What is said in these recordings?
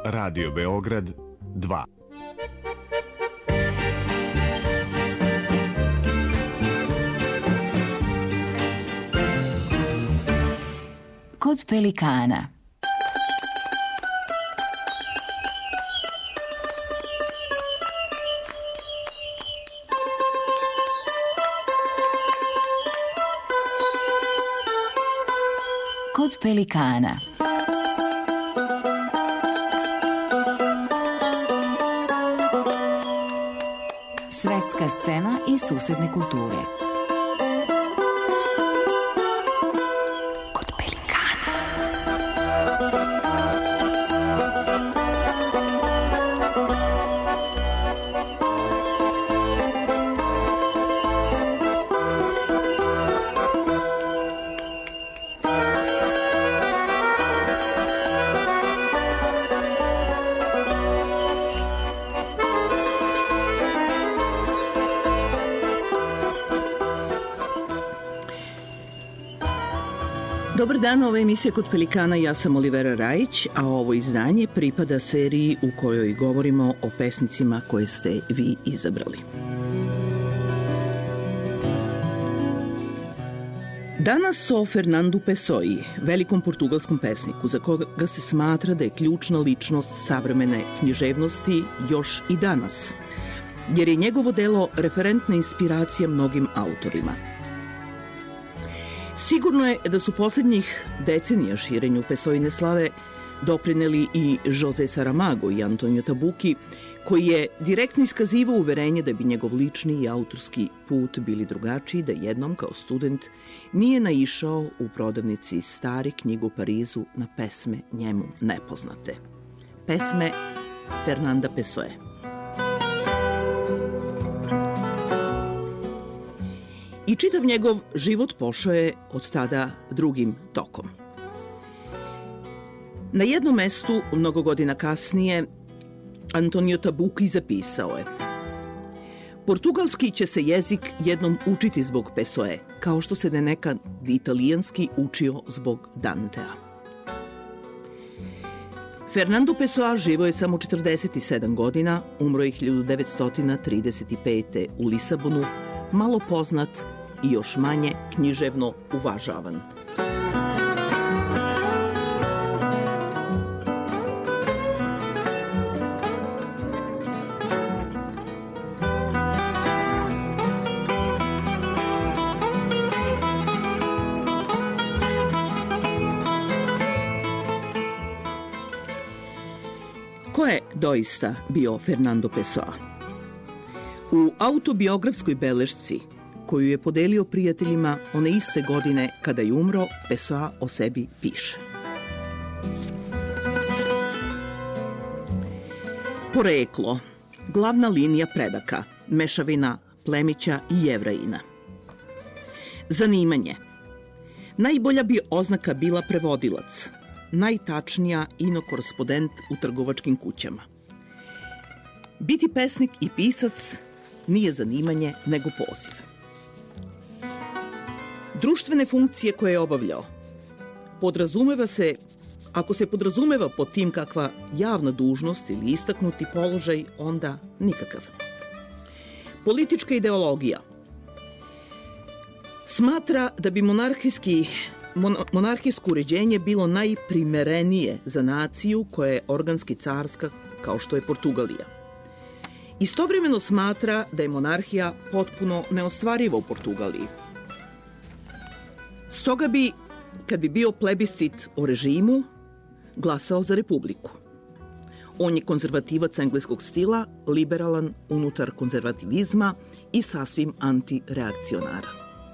Radio Beograd 2. Kod pelikana. Kod pelikana. Svetska scena i susedne kulture. Kod pelikana. Dobar dan, ova emisija Kod pelikana, ja sam Olivera Rajić, a ovo izdanje pripada seriji u kojoj govorimo o pesnicima koje ste vi izabrali. Danas o Fernandu Pessoi, velikom portugalskom pesniku, za koga se smatra da je ključna ličnost savremene književnosti još i danas, jer je njegovo delo referentna inspiracija mnogim autorima. Sigurno je da su posljednjih decenija širenju Pessoine slave doprineli i José Saramago i Antonio Tabucchi, koji je direktno iskazivao uverenje da bi njegov lični i autorski put bili drugačiji da jednom kao student nije naišao u prodavnici stare knjige u Parizu na pesme njemu nepoznate. Pesme Fernanda Pessoe. I čitav njegov život pošao je od tada drugim tokom. Na jednom mestu, mnogo godina kasnije, Antonio Tabucchi zapisao je: Portugalski će se jezik jednom učiti zbog Pessoe, kao što se nekad italijanski učio zbog Dantea. Fernando Pessoa živio je samo 47 godina, umro je 1935. u Lisabonu, malo poznat i još manje književno uvažavan. Ko je doista bio Fernando Pessoa? U autobiografskoj belešci koju je podelio prijateljima one iste godine kada je umro, Pessoa o sebi piše: Poreklo, glavna linija predaka, mešavina plemića i Jevrejina. Zanimanje, najbolja bi oznaka bila prevodilac, najtačnija inokorespondent u trgovačkim kućama. Biti pesnik i pisac nije zanimanje nego poziv. Društvene funkcije koje je obavljao podrazumeva se, ako se podrazumeva pod tim kakva javna dužnost ili istaknuti položaj, onda nikakav. Politička ideologija smatra da bi monarhijsko uređenje bilo najprimerenije za naciju koja je organski carska kao što je Portugalija. Istovremeno smatra da je monarhija potpuno neostvariva u Portugaliji. Stoga bi, kad bi bio plebiscit o režimu, glasao za republiku. On je konzervativac engleskog stila, liberalan unutar konzervativizma i sasvim antireakcionara.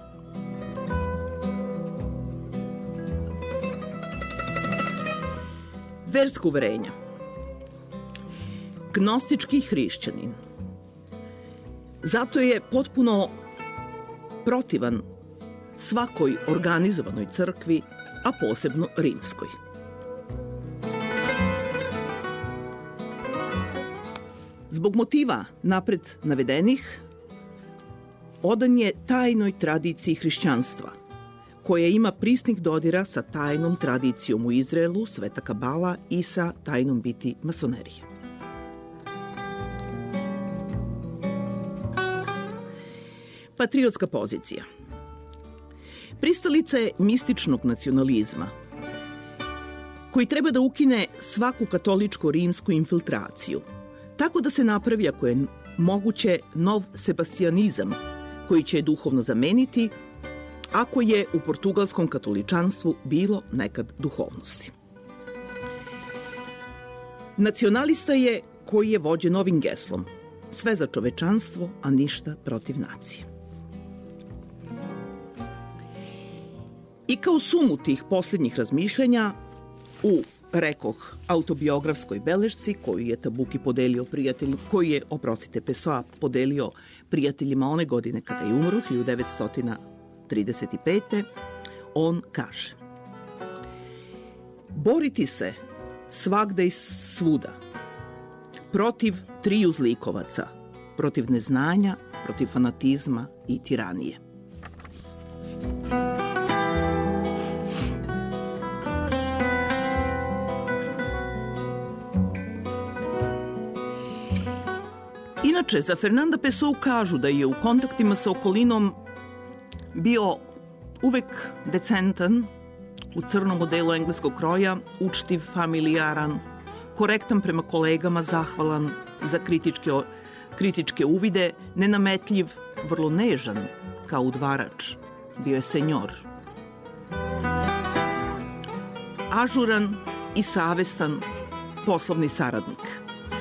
Verska uverenja. Gnostički hrišćanin. Zato je potpuno protivan svakoj organizovanoj crkvi, a posebno rimskoj. Zbog motiva napred navedenih, odan je tajnoj tradiciji hrišćanstva, koja ima prisnih dodira sa tajnom tradicijom u Izraelu, sveta kabala i sa tajnom biti masonerije. Patriotska pozicija. Pristalica je mističnog nacionalizma, koji treba da ukine svaku katoličko-rimsku infiltraciju, tako da se napravi, ako je moguće, nov sebastijanizam, koji će je duhovno zameniti, ako je u portugalskom katoličanstvu bilo nekad duhovnosti. Nacionalista je koji je vođen novim geslom: sve za čovečanstvo, a ništa protiv nacije. I kao sumu tih posljednjih razmišljanja, u, rekoh, autobiografskoj belešci koju je Tabuki podelio prijateljima, koju je, Pessoa podelio prijateljima one godine kada je umro, 1935. On kaže: boriti se svagda i svuda protiv triju zlikovaca, protiv neznanja, protiv fanatizma i tiranije. Inače, za Fernanda Pessoa kažu da je u kontaktima sa okolinom bio uvek decentan, u crnom modelu engleskog kroja, učtiv, familijaran, korektan prema kolegama, zahvalan za kritičke uvide, nenametljiv, vrlo nežan kao udvarač. Bio je senjor. Ažuran i savestan poslovni saradnik.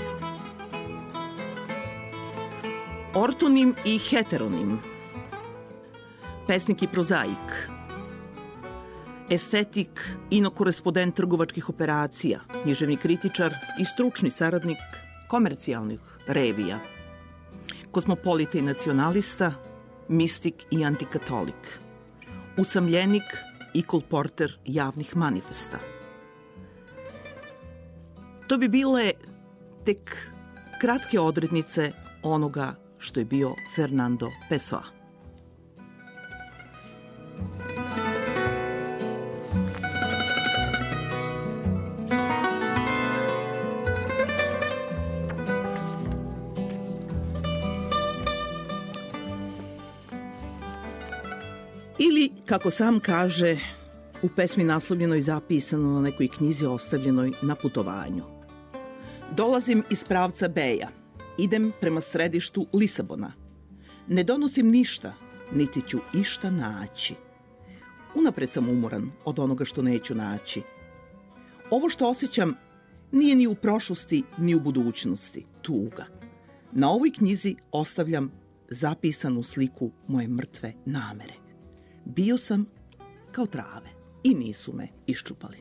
Ortonim i heteronim, pesnik i prozaik, estetik, inokorespondent trgovačkih operacija, književni kritičar i stručni saradnik komercijalnih revija, kosmopolita i nacionalista, mistik i antikatolik, usamljenik i kolporter javnih manifesta. To bi bile tek kratke odrednice onoga što je bio Fernando Pessoa. Ili, kako sam kaže, u pesmi naslovljenoj zapisano na nekoj knjizi ostavljenoj na putovanju: dolazim iz pravca Beja, idem prema središtu Lisabona. Ne donosim ništa, niti ću išta naći. Unapred sam umoran od onoga što neću naći. Ovo što osjećam nije ni u prošlosti, ni u budućnosti. Tuga. Na ovoj knjizi ostavljam zapisanu sliku moje mrtve namere. Bio sam kao trave i nisu me iščupali.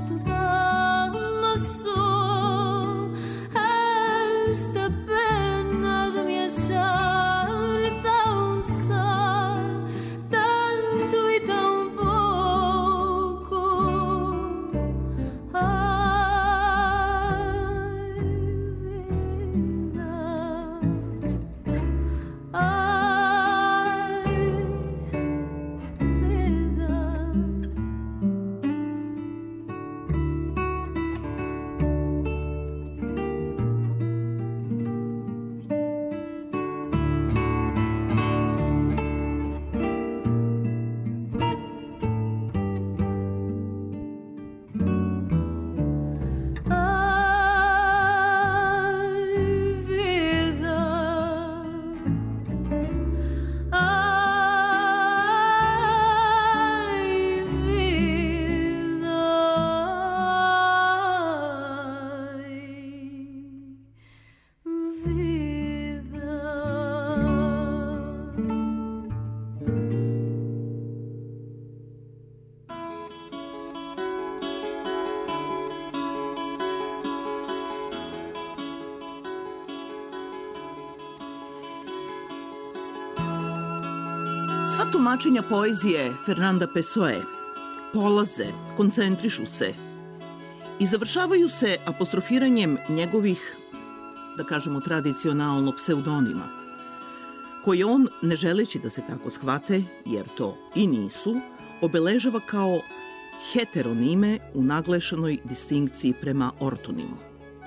Sva tumačenja poezije Fernanda Pessoe polaze, koncentrišu se i završavaju se apostrofiranjem njegovih, da kažemo tradicionalno, pseudonima, koje on, ne želeći da se tako shvate, jer to i nisu, obeležava kao heteronime u naglašenoj distinkciji prema ortonimu.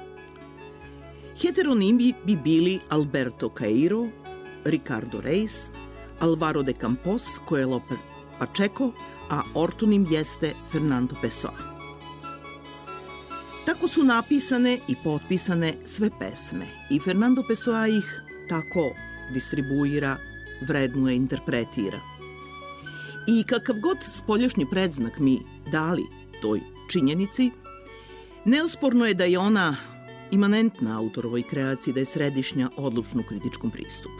Heteronimi bi bili Alberto Cairo, Ricardo Reis, Alvaro de Campos, Coelho Pacheco, a ortonim jeste Fernando Pessoa. Tako su napisane i potpisane sve pesme i Fernando Pessoa ih tako distribuira, vrednuje, interpretira. I kakav god spoljašnji predznak mi dali toj činjenici, neosporno je da je ona imanentna autorovoj kreaciji, da je središnja odlučnu kritičkom pristupu.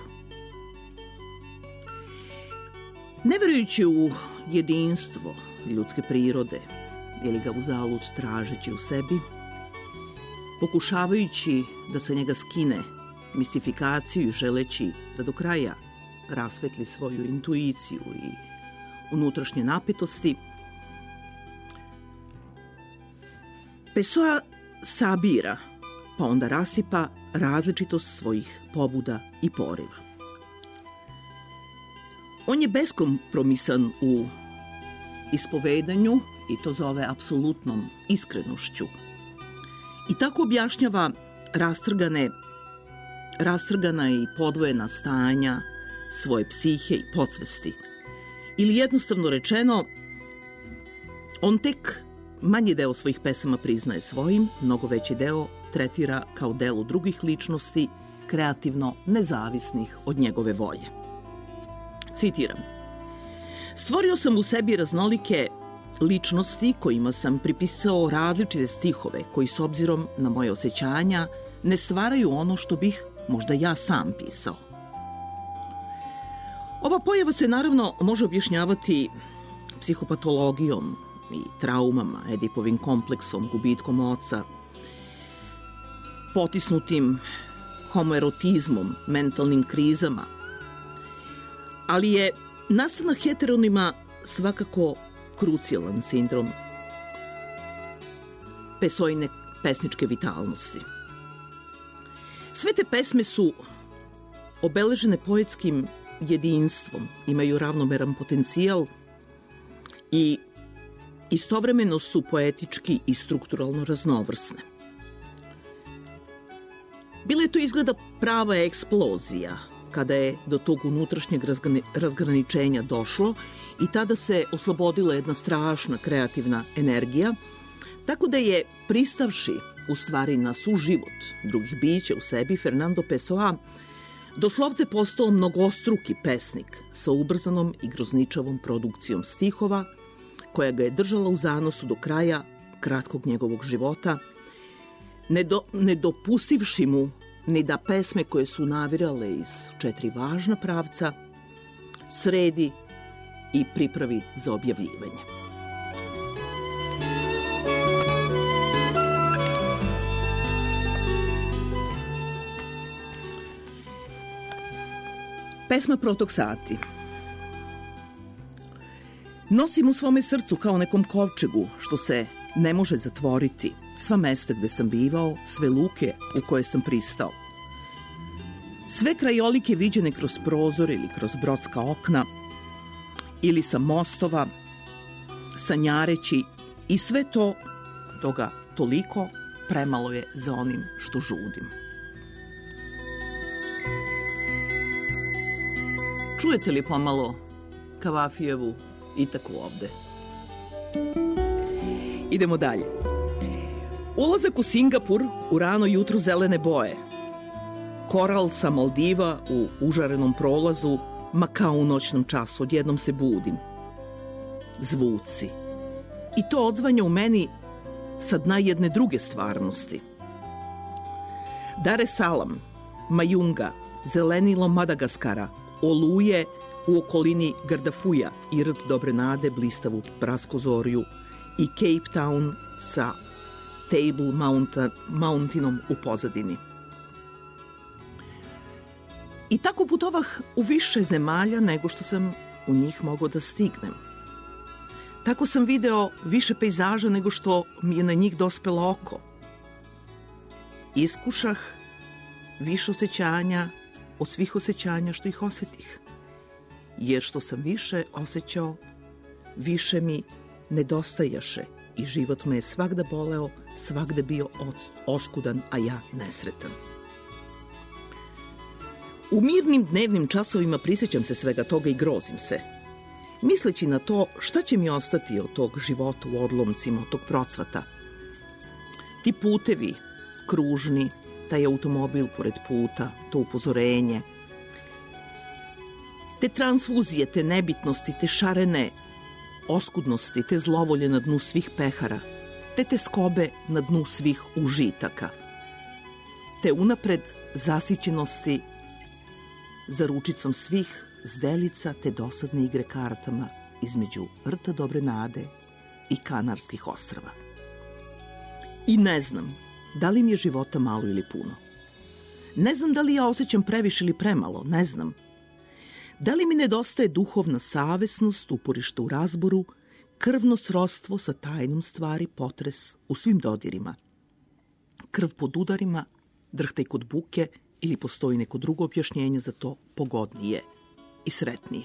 Ne verujući u jedinstvo ljudske prirode ili ga uzalud tražeći u sebi, pokušavajući da se njega skine mistifikaciju i želeći da do kraja rasvetli svoju intuiciju i unutrašnje napetosti, Pessoa sabira, pa onda rasipa različitost svojih pobuda i poriva. On je beskompromisan u ispovedanju i to zove apsolutnom iskrenošću. I tako objašnjava rastrgana i podvojena stanja svoje psihe i podsvesti. Ili jednostavno rečeno, on tek manji deo svojih pesama priznaje svojim, mnogo veći deo tretira kao delo drugih ličnosti, kreativno nezavisnih od njegove volje. Citiram: "Stvorio sam u sebi raznolike ličnosti kojima sam pripisao različite stihove koji s obzirom na moje osjećanja ne stvaraju ono što bih možda ja sam pisao." Ova pojava se naravno može objašnjavati psihopatologijom i traumama, Edipovim kompleksom, gubitkom oca, potisnutim homoerotizmom, mentalnim krizama, ali je nastanak heteronima svakako krucijalan sindrom Pessoine pesničke vitalnosti. Sve te pesme su obeležene poetskim jedinstvom, imaju ravnomeran potencijal i istovremeno su poetički i strukturalno raznovrsne. Bila je to izgleda prava eksplozija kada je do tog unutrašnjeg razgraničenja došlo i tada se oslobodila jedna strašna kreativna energija, tako da je, pristavši u stvari na suživot drugih bića u sebi, Fernando Pessoa doslovce postao mnogostruki pesnik sa ubrzanom i grozničavom produkcijom stihova, koja ga je držala u zanosu do kraja kratkog njegovog života, ne dopustivši mu ni da pesme koje su navirale iz 4 važna pravca sredi i pripravi za objavljivanje. Pesma Protok sati. Nosim u svome srcu kao nekom kovčegu što se ne može zatvoriti sva mesta gde sam bivao, sve luke u koje sam pristao. Sve krajolike viđene kroz prozor ili kroz brodska okna ili sa mostova, sanjareći i sve to toga toliko premalo je za onim što žudim. Čujete li pomalo Kavafijevu Itaku ovde? Idemo dalje. Ulazak u Singapur u rano jutro zelene boje. Koral sa Maldiva u užarenom prolazu, ma kao u noćnom času, odjednom se budim. Zvuci. I to odzvanja u meni sa dna jedne druge stvarnosti. Dar es Salaam, Majunga, zelenilo Madagaskara, oluje u okolini Gardafuja i rt Dobre nade, blistavu praskozorju i Cape Town sa Table Mountinom u pozadini. I tako putovah u više zemalja nego što sam u njih mogao da stignem. Tako sam video više pejzaža nego što mi je na njih dospelo oko. Iskušah više osjećanja od svih osjećanja što ih osetih. Jer što sam više osjećao, više mi nedostajaše i život me je svagda boleo, svagda bio oskudan, a ja nesretan. U mirnim dnevnim časovima prisjećam se svega toga i grozim se, misleći na to šta će mi ostati od tog života u odlomcima, od tog procvata. Ti putevi, kružni, taj automobil pored puta, to upozorenje, te transfuzije, te nebitnosti, te šarene oskudnosti, te zlovolje na dnu svih pehara, te teskobe na dnu svih užitaka, te unapred zasićenosti za ručicom svih zdelica, te dosadne igre kartama između rta Dobre nade i Kanarskih ostrava. I ne znam da li mi je života malo ili puno. Ne znam da li ja osjećam previše ili premalo, ne znam. Da li mi nedostaje duhovna savesnost, uporište u razboru, krvno srodstvo sa tajnom stvari, potres u svim dodirima. Krv pod udarima, drhtaj kod buke ili postoji neko drugo objašnjenje za to pogodnije i sretnije.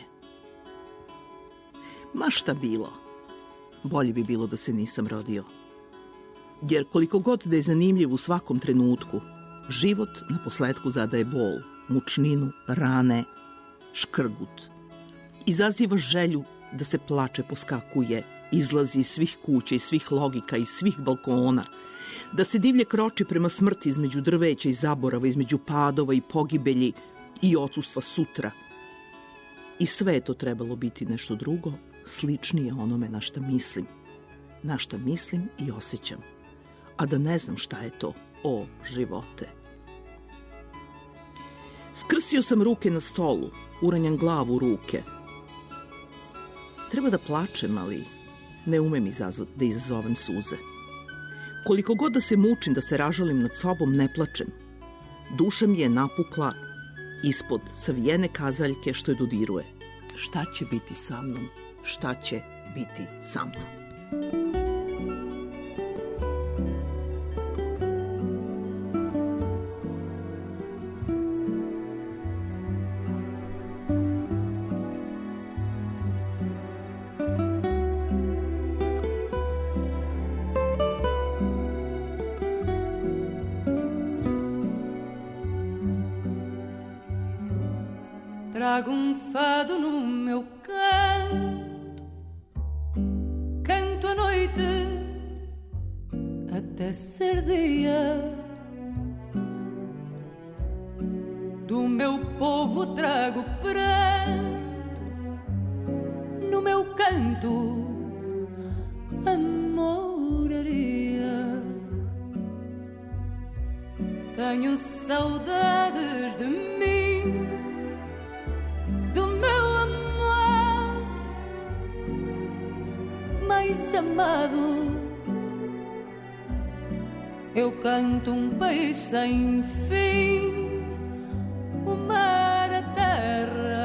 Ma šta bilo, bolje bi bilo da se nisam rodio. Jer koliko god da je zanimljiv u svakom trenutku, život na posledku zadaje bol, mučninu, rane, škrgut. Izaziva želju da se plače, poskakuje, izlazi iz svih kuća, iz svih logika, iz svih balkona, da se divlje kroči prema smrti između drveća i zaborava, između padova i pogibelji i odsustva sutra. I sve je to trebalo biti nešto drugo, sličnije onome na šta mislim i osjećam. A da ne znam šta je to, o živote. Skrsio sam ruke na stolu, uranjam glavu u ruke. Treba da plačem, ali ne umem da izazovem suze. Koliko god da se mučim, da se ražalim nad sobom, ne plačem. Duša mi je napukla ispod savijene kazaljke što je dodiruje. Šta će biti sa mnom? Šta će biti sa mnom? Trago fado no meu canto, canto a noite até ser dia. Do meu povo trago pranto, no meu canto amoraria. Tenho saudades de mim, do meu amor mais amado. Eu canto país sem fim, o mar, a terra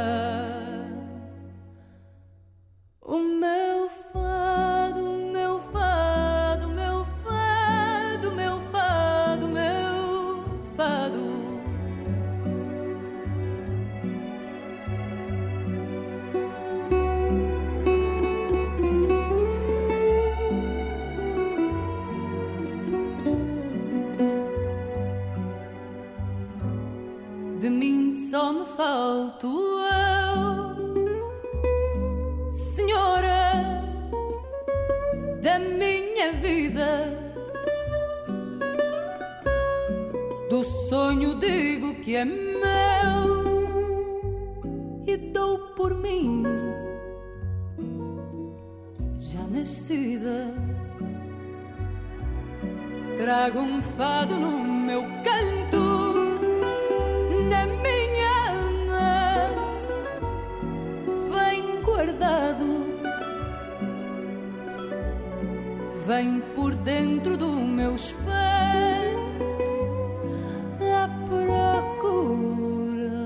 me falto eu, Senhora da minha vida. Do sonho digo que é meu e dou por mim já nascida. Trago um fado no meu canto, na minha alma, vem guardado, vem por dentro do meu espanto à procura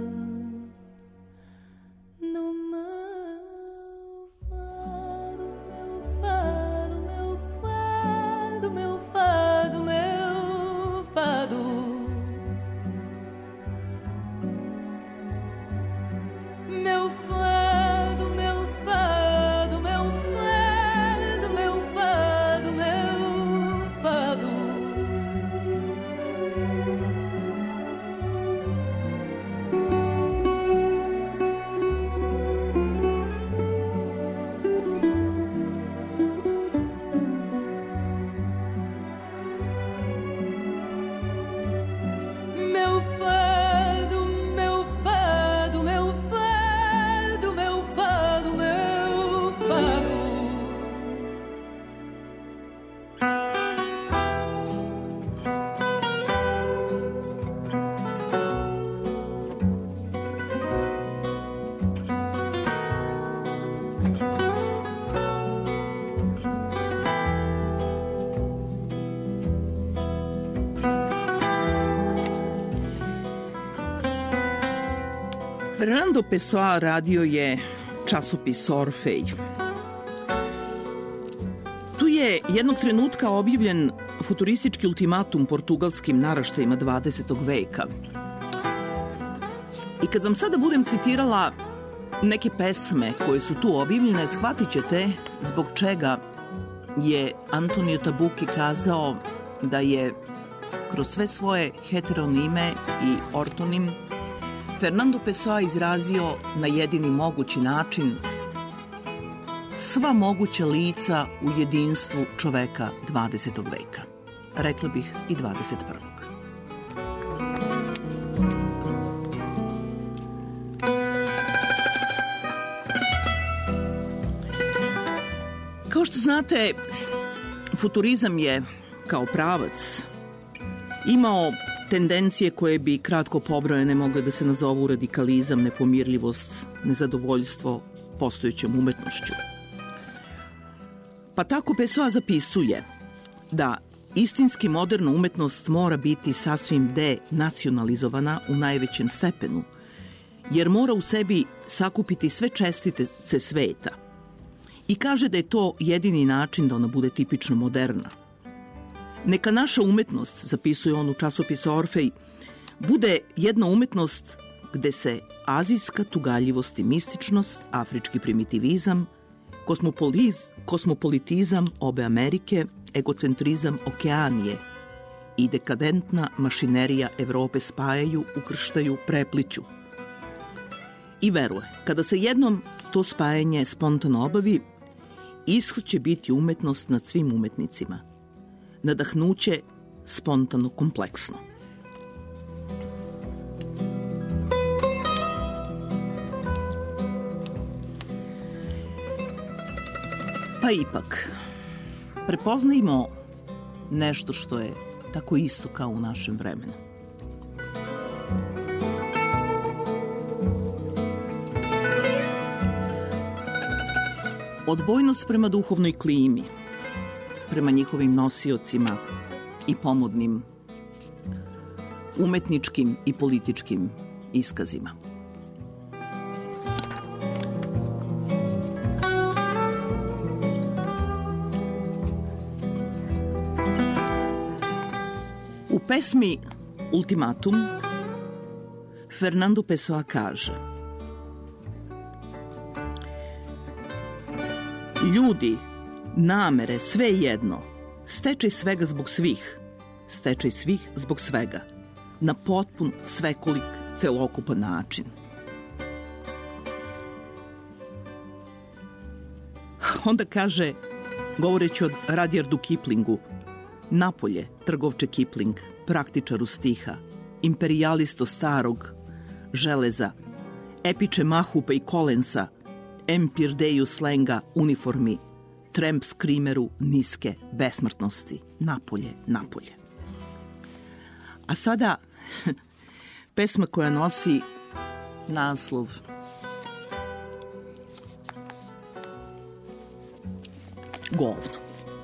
no meu fado, meu fado, meu fado, meu fado, meu fado. Meu fado, meu fado, meu fado, meu fado, meu fado. Meu fado, meu fado, meu fado, meu fado, meu fado. Fernando Pessoa radio je časopis Orfej. Tu je jednog trenutka objavljen futuristički ultimatum portugalskim naraštajima 20. veka. I kad vam sada budem citirala neke pesme koje su tu objavljene, shvatit ćete zbog čega je Antonio Tabucchi kazao da je kroz sve svoje heteronime i ortonim Fernando Pessoa izrazio na jedini mogući način sva moguća lica u jedinstvu čoveka 20. veka. Rekla bih i 21. Kao što znate, futurizam je kao pravac imao tendencije koje bi kratko pobrojene mogle da se nazovu radikalizam, nepomirljivost, nezadovoljstvo postojećom umetnošću. Pa tako Pessoa zapisuje da istinski moderna umetnost mora biti sasvim denacionalizovana u najvećem stepenu, jer mora u sebi sakupiti sve čestice sveta. I kaže da je to jedini način da ona bude tipično moderna. Neka naša umetnost, zapisuje on u časopisu Orfej, bude jedna umetnost gde se azijska tugaljivost i mističnost, afrički primitivizam, kosmopolitizam obe Amerike, egocentrizam Okeanije i dekadentna mašinerija Evrope spajaju, ukrštaju, prepliću. I veruje, kada se jednom to spajanje spontano obavi, ishod će biti umetnost nad svim umetnicima. Nadahnuće spontano kompleksno. Pa ipak, prepoznajmo nešto što je tako isto kao u našem vremenu. Odbojnost prema duhovnoj klimi, prema njihovim nosiocima i pomodnim umetničkim i političkim iskazima. U pesmi Ultimatum Fernando Pessoa kaže: ljudi, namere, sve jedno, stečaj svega zbog svih, stečaj svih zbog svega, na potpun svekolik celokupan način. Onda kaže, govoreći o Rudyardu Kiplingu, napolje, trgovče Kipling, praktičaru stiha, imperijalisto starog železa, epiče Mahupa i Collinsa, empir deju slenga, uniformi, tramp skrimeru niske besmrtnosti, napolje, napolje. A sada pesma koja nosi naslov Govno.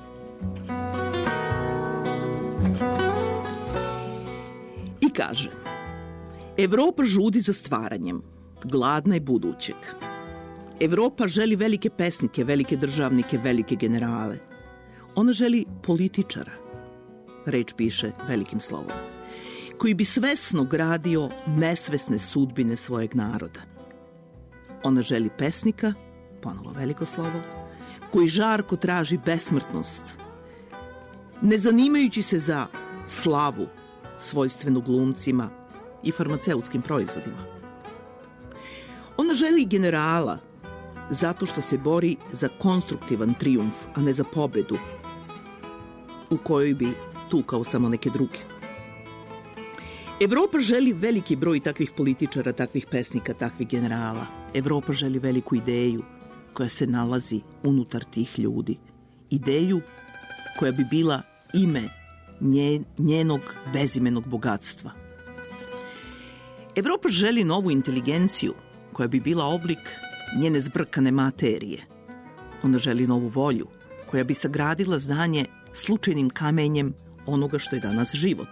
I kaže, Evropa žudi za stvaranjem, gladna je budućeg. Evropa želi velike pesnike, velike državnike, velike generale. Ona želi političara, reč piše velikim slovom, koji bi svesno gradio nesvesne sudbine svojeg naroda. Ona želi pesnika, ponovo veliko slovo, koji žarko traži besmrtnost, ne zanimajući se za slavu svojstvenu glumcima i farmaceutskim proizvodima. Ona želi generala zato što se bori za konstruktivan trijumf, a ne za pobedu u kojoj bi tukao samo neke druge. Evropa želi veliki broj takvih političara, takvih pesnika, takvih generala. Evropa želi veliku ideju koja se nalazi unutar tih ljudi. Ideju koja bi bila ime njenog bezimenog bogatstva. Evropa želi novu inteligenciju koja bi bila oblik njene zbrkane materije. Ona želi novu volju koja bi sagradila znanje slučajnim kamenjem onoga što je danas život.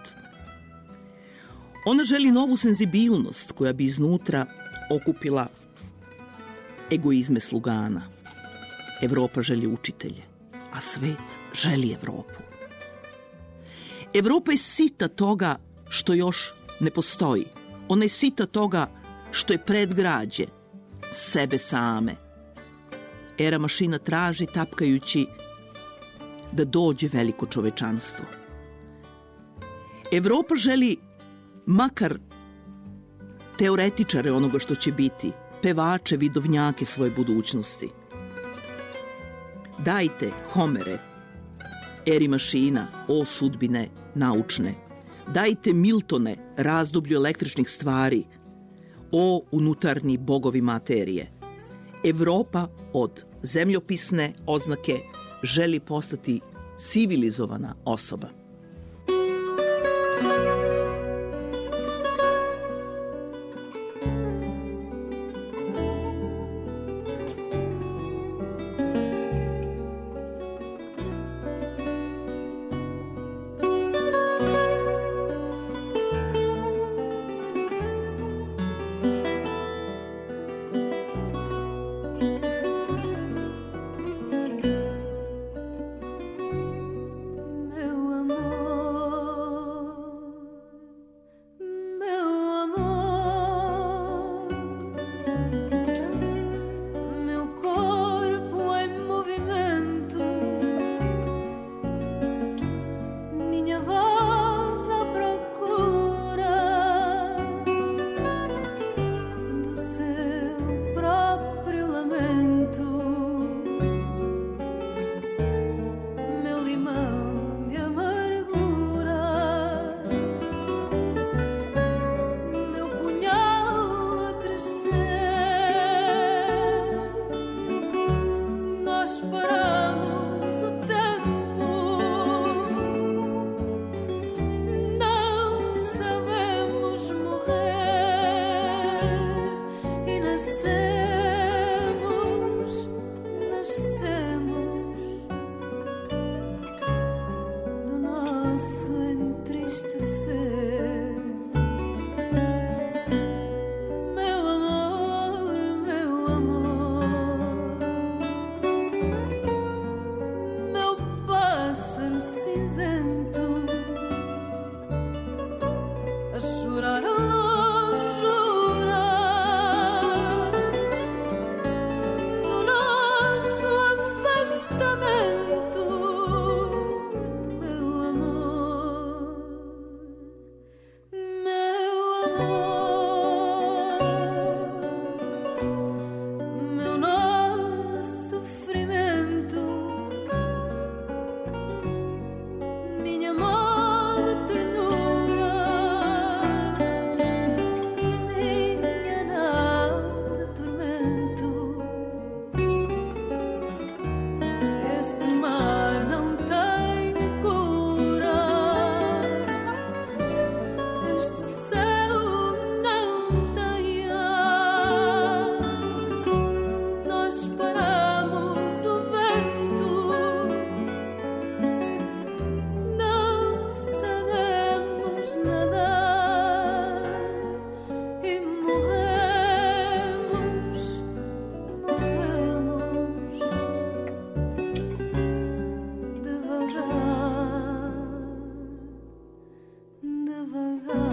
Ona želi novu senzibilnost koja bi iznutra okupila egoizme slugana. Evropa želi učitelje, a svet želi Evropu. Evropa je sita toga što još ne postoji. Ona je sita toga što je predgrađe sebe same. Era mašina traži, tapkajući, da dođe veliko čovečanstvo. Evropa želi makar teoretičare onoga što će biti, pevače, vidovnjake svoje budućnosti. Dajte, Homere, eri mašina, o sudbine naučne. Dajte Miltone, razdoblju električnih stvari, o unutarnji bogovi materije. Evropa od zemljopisne oznake želi postati civilizovana osoba. Meu amor minha mole ternura e minha nau de tormento. Este mar não tem cura, este céu não tem ar. Nós paramos o vento, não sabemos nadar e morremos devagar, devagar.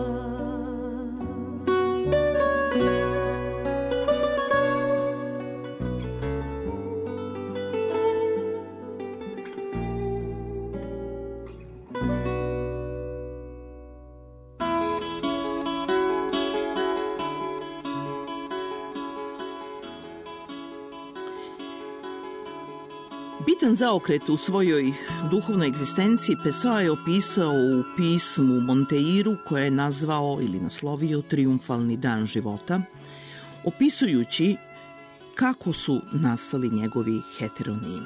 Bitan zaokret u svojoj duhovnoj egzistenciji Pessoa je opisao u pismu Monteiru koje je nazvao ili naslovio Trijumfalni dan života, opisujući kako su nastali njegovi heteronimi.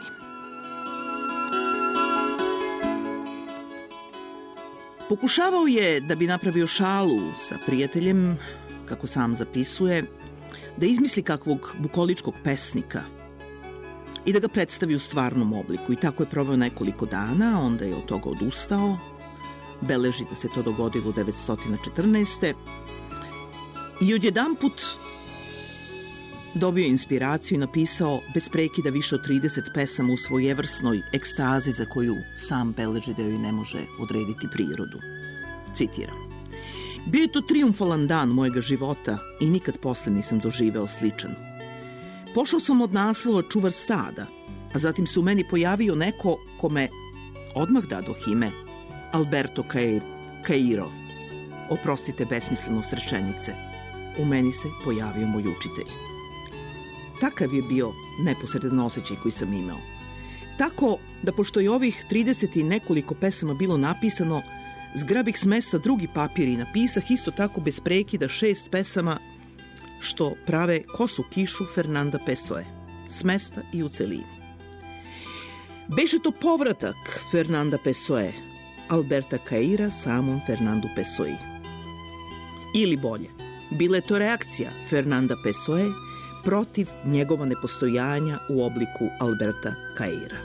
Pokušavao je, da bi napravio šalu sa prijateljem, kako sam zapisuje, da izmisli kakvog bukoličkog pesnika i da ga predstavi u stvarnom obliku. I tako je proveo nekoliko dana, onda je od toga odustao. Beleži da se to dogodilo 1914. I odjedanput dobio inspiraciju i napisao bez prekida više od 30 pesama u svojevrsnoj ekstazi za koju sam beleži da joj ne može odrediti prirodu. Citiram: Bio je to trijumfalan dan mojega života i nikad posle nisam doživeo sličan. Pošao sam od naslova čuvar stada, a zatim se u meni pojavio neko kome odmah dadoh ime Alberto Cairo. Oprostite besmislenost rečenice. U meni se pojavio moj učitelj. Takav je bio neposredan osjećaj koji sam imao. Tako da pošto je ovih 30 i nekoliko pesama bilo napisano, zgrabih s mesta drugi papir i napisah isto tako bez prekida 6 pesama što prave kosu kišu Fernanda Pessoe, s mesta i u celini. Beše to povratak Fernanda Pessoe, Alberta Caira samom Fernandu Pessoe. Ili bolje, bila je to reakcija Fernanda Pessoe protiv njegova nepostojanja u obliku Alberta Caira.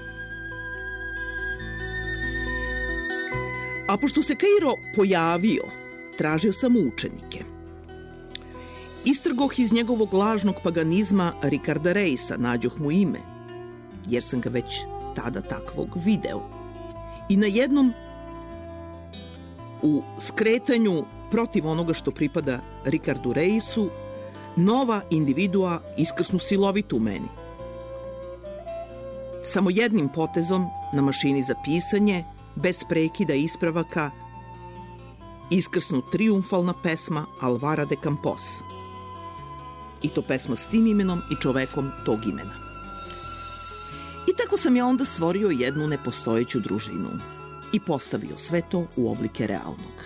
A pošto se Cairo pojavio, tražio sam učenike. Istrgoh iz njegovog lažnog paganizma Ricarda Reisa, nađoh mu ime, jer sam ga već tada takvog video. I na jednom u skretanju protiv onoga što pripada Ricardu Reisu, nova individua iskrsnu silovito u meni. Samo jednim potezom na mašini za pisanje, bez prekida ispravaka, iskrsnu trijumfalna pesma Alvara de Campos. I to pesma s tim imenom i čovekom tog imena. I tako sam ja onda stvorio jednu nepostojeću družinu i postavio sve to u oblike realnog.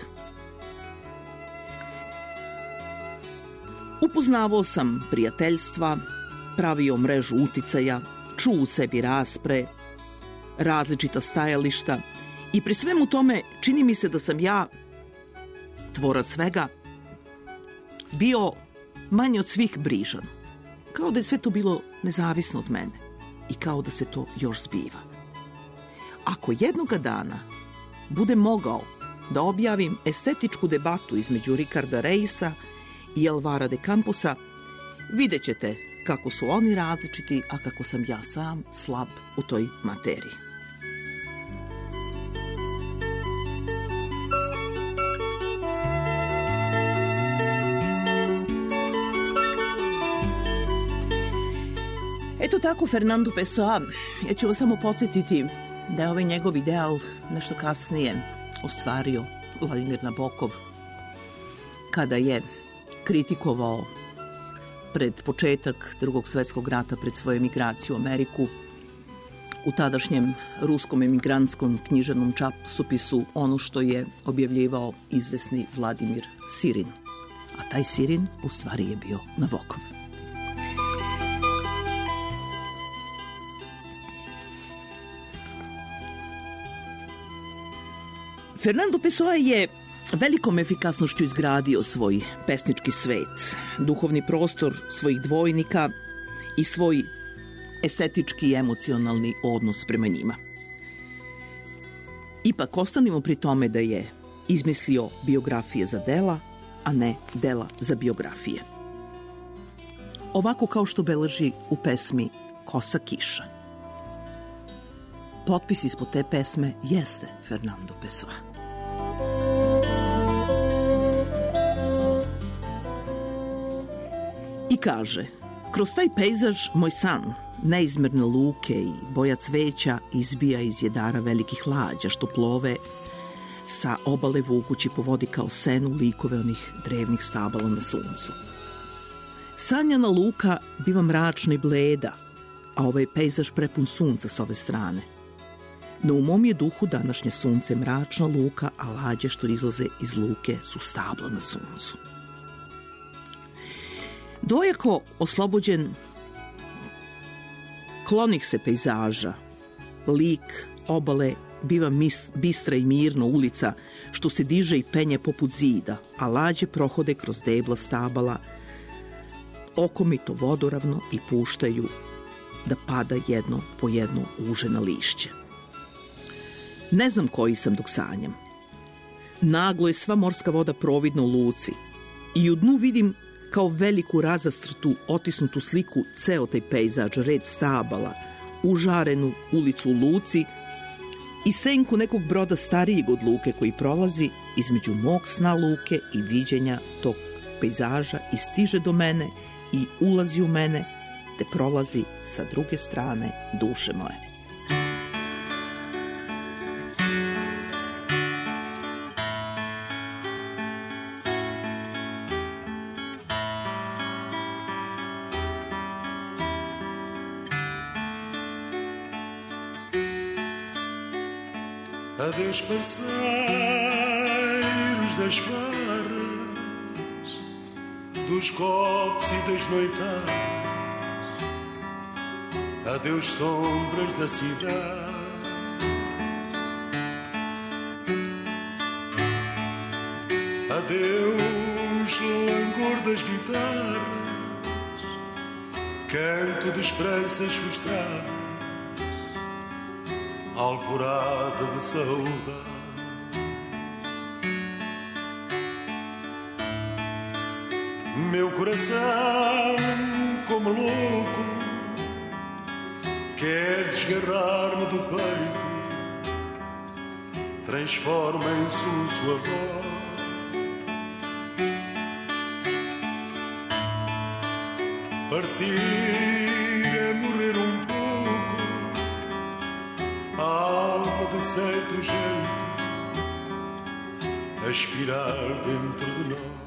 Upoznavao sam prijateljstva, pravio mrežu uticaja, čuo u sebi raspre, različita stajališta i pri svemu tome čini mi se da sam ja, tvorac svega, bio manje od svih brižan. Kao da je sve to bilo nezavisno od mene i kao da se to još zbiva. Ako jednoga dana budem mogao da objavim estetičku debatu između Ricarda Reisa i Alvara de Camposa, vidjet ćete kako su oni različiti, a kako sam ja sam slab u toj materiji. Eto tako Fernando Pessoa. Ja ću vas samo podsjetiti da je ovaj njegov ideal nešto kasnije ostvario Vladimir Nabokov kada je kritikovao pred početak Drugog svjetskog rata, pred svoju emigraciju u Ameriku, u tadašnjem ruskom emigrantskom književnom časopisu ono što je objavljivao izvesni Vladimir Sirin. A taj Sirin u stvari je bio Nabokov. Fernando Pessoa je velikom efikasnošću izgradio svoj pesnički svet, duhovni prostor svojih dvojnika i svoj estetički i emocionalni odnos prema njima. Ipak ostanimo pri tome da je izmislio biografije za dela, a ne dela za biografije. Ovako kao što beleži u pesmi Kosa kiša. Potpis ispod te pesme jeste Fernando Pessoa. I kaže, kroz taj pejzaž moj san, neizmerne luke i boja cveća izbija iz jedara velikih lađa što plove sa obale vukući po vodi kao senu likove onih drevnih stabala na suncu. Sanjana luka biva mračna i bleda, a ovaj pejzaž prepun sunca s ove strane. No u mom je duhu današnje sunce mračna luka, a lađe što izlaze iz luke su stabla na suncu. Dvojako oslobođen klonih se pejzaža, lik obale biva bistra i mirna ulica što se diže i penje poput zida, a lađe prohode kroz debla stabala, okomito vodoravno i puštaju da pada jedno po jedno uže na lišće. Ne znam koji sam dok sanjam. Naglo je sva morska voda providna u luci i u dnu vidim kao veliku razastrtu, otisnutu sliku ceo taj pejzaž, red stabala, užarenu ulicu u luci i senku nekog broda starijeg od luke koji prolazi između mog sna luke i viđenja tog pejzaža i stiže do mene i ulazi u mene, te prolazi sa druge strane duše moje. Adeus parceiros das farras, dos copos e das noitadas. Adeus sombras da cidade. Adeus langor das guitarras, canto de esperanças frustradas, alvorada de saudade. Meu coração, como louco, quer desgarrar-me do peito, transforma em sua voz. Partir é morrer pouco, a alma de certo jeito, aspirar dentro de nós.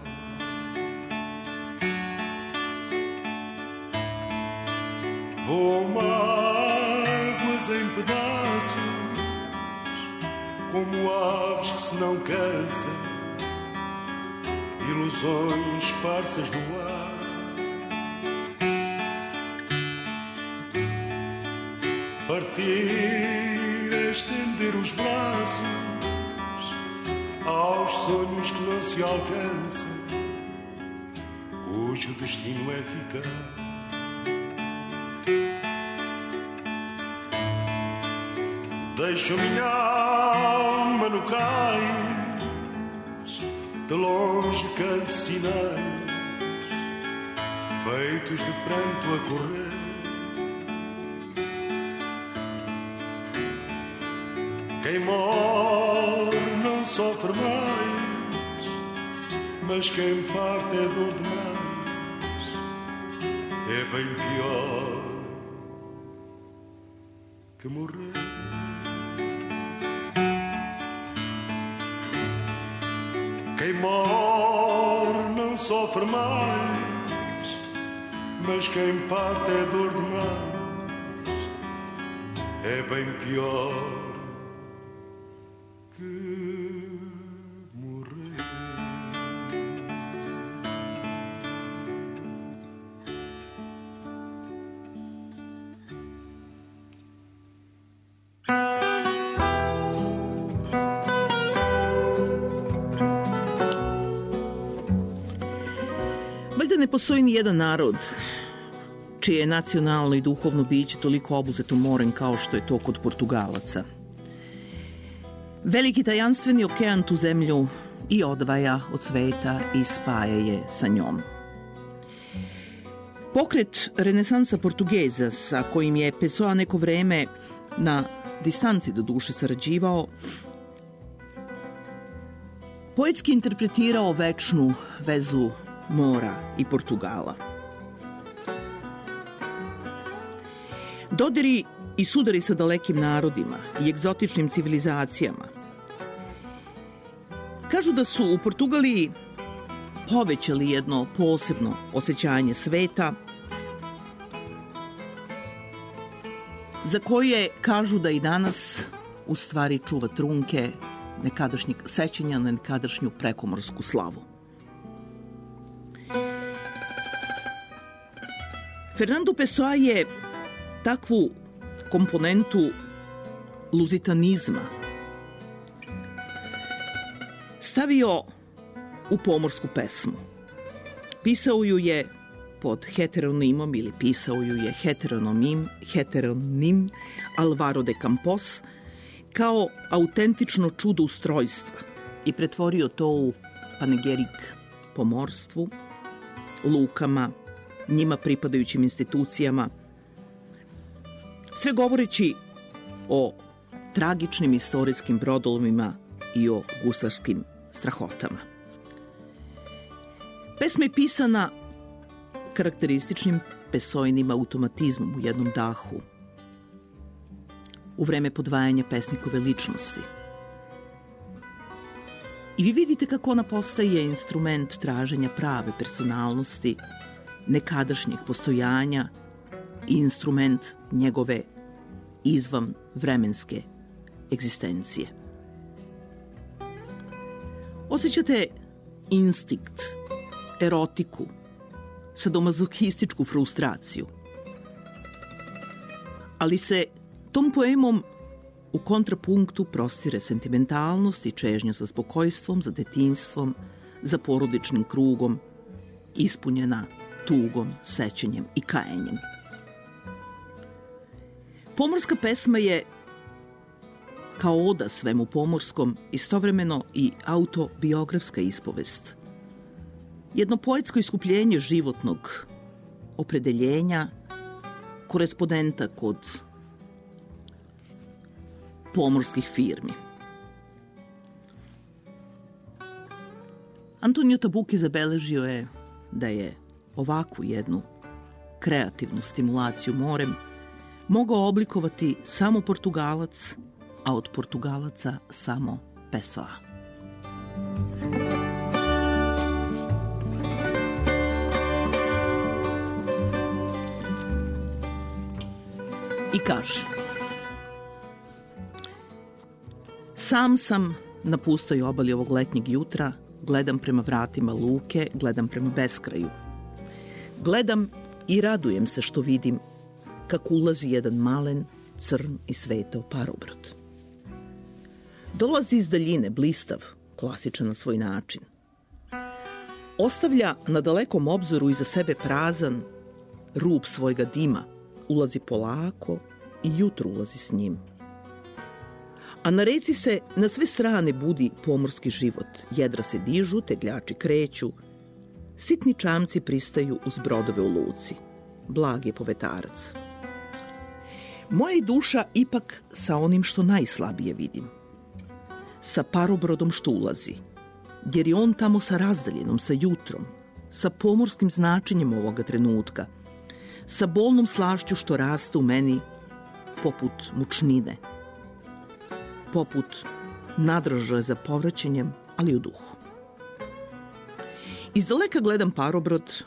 Voam mágoas em pedaços, como aves que se não cansam, ilusões esparsas no ar. Partir é estender os braços aos sonhos que não se alcançam, cujo destino é ficar. Deixo minha alma no cais, de longe canso sinais, feitos de pranto a correr. Quem morre não sofre mais, mas quem parte é dor demais, é bem pior que morrer. Quem morre não sofre mais, mas quem parte é dor demais, é bem pior que morrer. Valjda ne postoji ni jedan narod čije je nacionalno i duhovno biće toliko obuzeto morem kao što je to kod Portugalaca. Veliki tajanstveni okean tu zemlju i odvaja od sveta i spaja je sa njom. Pokret renesansa Portugeza, sa kojim je Pessoa neko vreme na distanci do duše sarađivao, poetski interpretirao večnu vezu mora i Portugala. Dodiri i sudari sa dalekim narodima i egzotičnim civilizacijama kažu da su u Portugaliji povećali jedno posebno osjećanje sveta, za koje kažu da i danas u stvari čuva trunke nekadašnjeg sećanja na nekadašnju prekomorsku slavu. Fernando Pessoa je takvu komponentu luzitanizma stavio u pomorsku pesmu. Pisao ju je pod heteronimom ili pisao ju je heteronim Alvaro de Campos kao autentično čudo ustrojstva i pretvorio to u panegerik pomorstvu, lukama, njima pripadajućim institucijama, sve govoreći o tragičnim istorijskim brodovima i o gusarskim strahotama. Pesma je pisana karakterističnim Pessoinim automatizmom u jednom dahu, u vreme podvajanja pesnikove ličnosti. I vi vidite kako ona postaje instrument traženja prave personalnosti, nekadašnjeg postojanja i instrument njegove izvan vremenske egzistencije. Osjećate instinkt, erotiku, sadomazohističku frustraciju. Ali se tom poemom u kontrapunktu prostire sentimentalnost i čežnja za spokojstvom, za detinjstvom, za porodičnim krugom, ispunjena tugom, sećanjem i kajenjem. Pomorska pesma je kao oda svemu pomorskom, istovremeno i autobiografska ispovest. Jedno poetsko iskupljenje životnog opredeljenja korespondenta kod pomorskih firmi. Antonio Tabucchi zabeležio je da je ovakvu jednu kreativnu stimulaciju morem mogao oblikovati samo Portugalac, a od Portugalaca samo Pessoa. I kaže: sam sam na pustoj obali ovog letnjeg jutra, gledam prema vratima luke, gledam prema beskraju. Gledam i radujem se što vidim kako ulazi jedan malen, crn i svetao parobrod. Dolazi iz daljine, blistav, klasičan na svoj način. Ostavlja na dalekom obzoru iza sebe prazan rub svojega dima, ulazi polako i jutro ulazi s njim. A na reci se na sve strane budi pomorski život. Jedra se dižu, tegljači kreću, sitni čamci pristaju uz brodove u luci. Blag je povetarac. Moja je duša ipak sa onim što najslabije vidim. Sa parobrodom što ulazi, jer je on tamo sa razdaljenom, sa jutrom, sa pomorskim značenjem ovoga trenutka, sa bolnom slašću što raste u meni poput mučnine, poput nadražaja za povraćanjem, ali u duhu. Izdaleka gledam parobrod,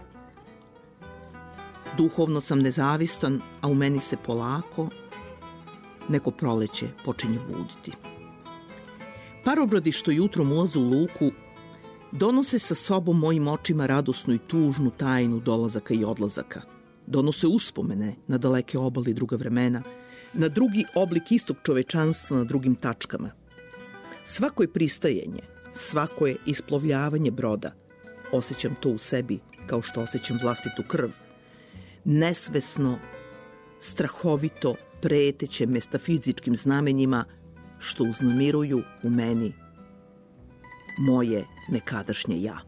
duhovno sam nezavistan, a u meni se polako, neko proleće počinje buditi. Parobrodi što jutrom ulaze u luku donose sa sobom mojim očima radosnu i tužnu tajnu dolazaka i odlazaka. Donose uspomene na daleke obale i druga vremena, na drugi oblik istog čovečanstva na drugim tačkama. Svako je pristajenje, svako je isplovljavanje broda. Osjećam to u sebi kao što osjećam vlastitu krv. Nesvesno, strahovito, preteće metafizičkim znamenjima što uznemiruju u meni moje nekadašnje ja.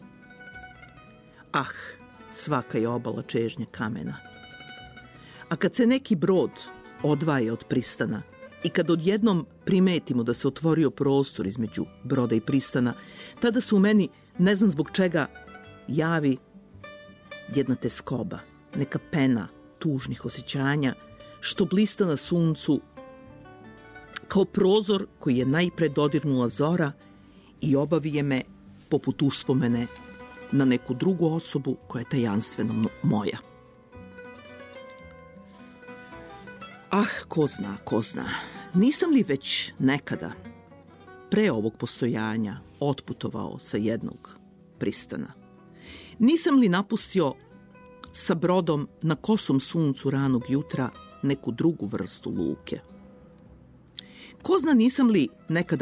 Ah, svaka je obala čežnja kamena. A kad se neki brod odvaja od pristana i kad odjednom primetimo da se otvorio prostor između broda i pristana, tada se u meni, ne znam zbog čega, javi jedna teskoba, neka pena tužnih osjećanja što blista na suncu kao prozor koji je najpre dodirnula zora i obavije me poput uspomene na neku drugu osobu koja je tajanstveno moja. Ah, ko zna, nisam li već nekada pre ovog postojanja otputovao sa jednog pristana? Nisam li napustio sa brodom na kosom suncu ranog jutra neku drugu vrstu luke? Ko zna, nisam li nekada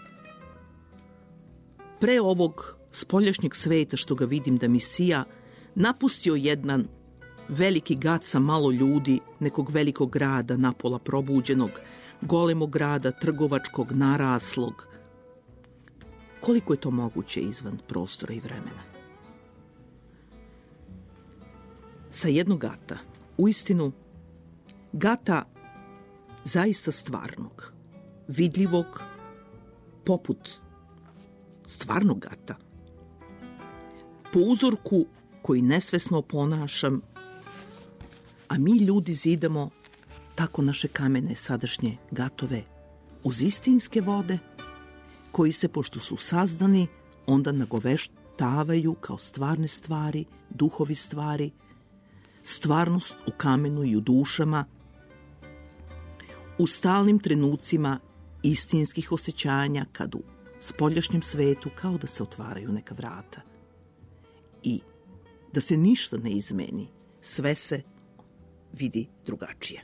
pre ovog spoljašnjeg sveta što ga vidim da mi sija, napustio jedan veliki gat sa malo ljudi nekog velikog grada, napola probuđenog, golemog grada, trgovačkog, naraslog. Koliko je to moguće izvan prostora i vremena? Sa jednog gata, uistinu gata zaista stvarnog, vidljivog, poput stvarnog gata, po uzorku koji nesvesno ponašam, a mi ljudi zidamo tako naše kamene sadašnje gatove uz istinske vode, koji se, pošto su sazdani, onda nagoveštavaju kao stvarne stvari, duhovi stvari, stvarnost u kamenu i u dušama, u stalnim trenucima istinskih osjećanja kad u spoljašnjem svetu kao da se otvaraju neka vrata. I da se ništa ne izmeni, sve se vidi drugačije.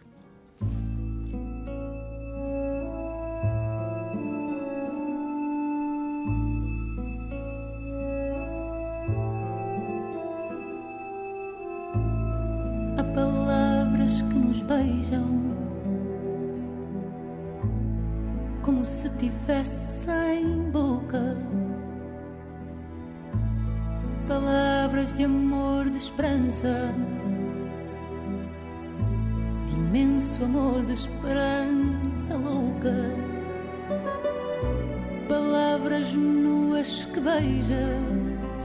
Há palavras que nos beijam como se tivessem boca, palavras de amor, de esperança, de imenso amor, de esperança louca, palavras nuas que beijas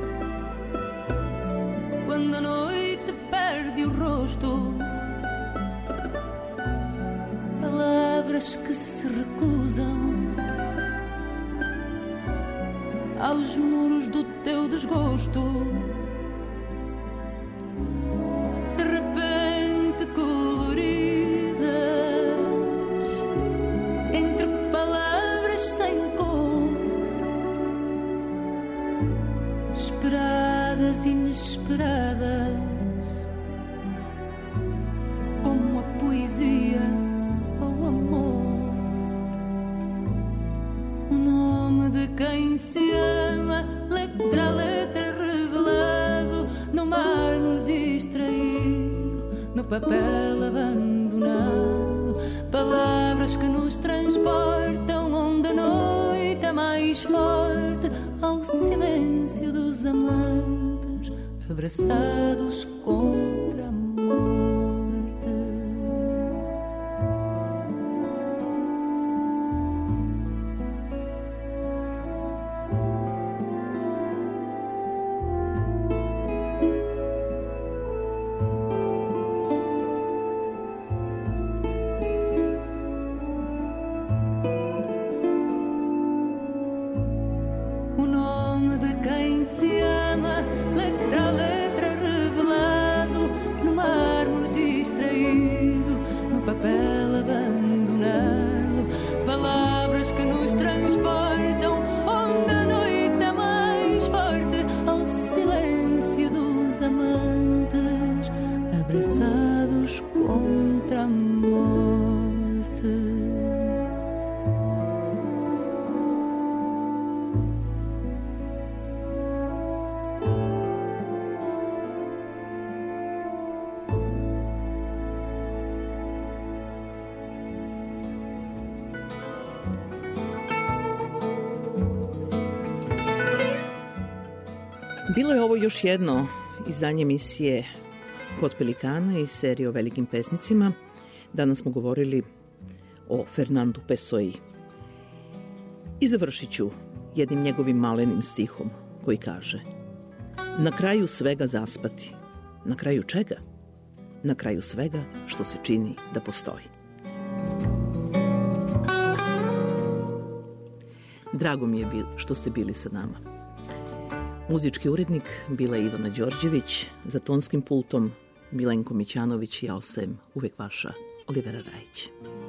quando a noite perde o rosto, palavras que se recusam aos muros do teu desgosto. De repente coloridas, entre palavras sem cor, esperadas, inesperadas, como a poesia ou o amor. O nome de quem se ama, letra a letra revelado, no mar nos distraído, no papel abandonado. Palavras que nos transportam onde a noite é mais forte, ao silêncio dos amantes abraçados contra a morte. O nome de quem se ama, letra a letra revelado, Bilo je ovo još jedno izdanje emisije Kod pelikana iz serije o velikim pesnicima. Danas smo govorili o Fernandu Pessoi. I završit ću jednim njegovim malenim stihom koji kaže: na kraju svega zaspati. Na kraju čega? Na kraju svega što se čini da postoji. Drago mi je što ste bili sa nama. Muzički urednik bila je Ivana Đorđević, za tonskim pultom Milenko Mićanović i ja ostajem uvek vaša Olivera Rajić.